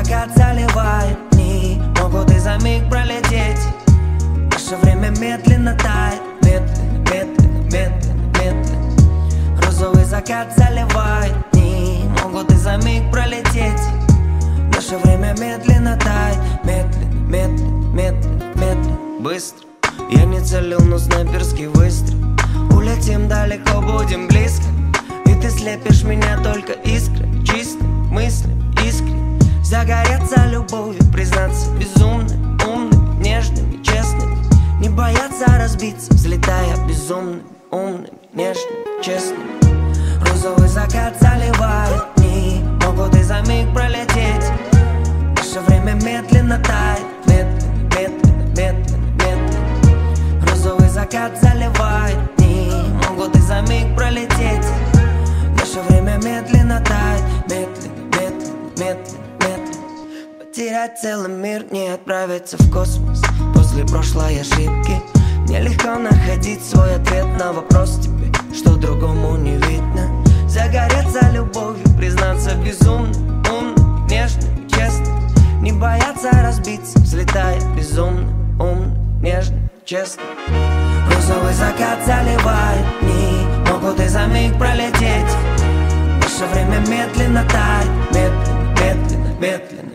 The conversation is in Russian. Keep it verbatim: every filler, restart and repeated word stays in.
закат заливает дни, могут и за миг пролететь. Наше время медленно тает, медленно, медленно, медленно, медленно. Розовый закат заливает дни, могут и за миг пролететь. Наше время медленно тает, медленно, медленно, медленно, медленно. Быстро, я не целил, но снайперский выстрел. Улетим далеко, будем близко, и ты слепишь меня только искрой. Чисто мысли, искренне загореться любовью, признаться безумным, умным, нежными, честными. Не бояться разбиться, взлетая безумными, умными, нежными, честными. Розовый закат заливает дни, могут и за миг пролететь. Наше время медленно тает, медленно, медленно, медленно, медленно. Розовый закат заливает дни, могут и за миг пролететь. Наше время медленно тает, медленно, медленно, медленно, медленно. Потерять целый мир, не отправиться в космос после прошлой ошибки. Мне легко находить свой ответ на вопрос тебе, что другому не видно. Загореться любовью, признаться безумным, умным, нежным, честным. Не бояться разбиться, взлетая безумным, умным, нежным, честным. Розовый закат заливает дни, могут и за миг пролететь. Наше время медленно тает, медленно, медленно, медленно.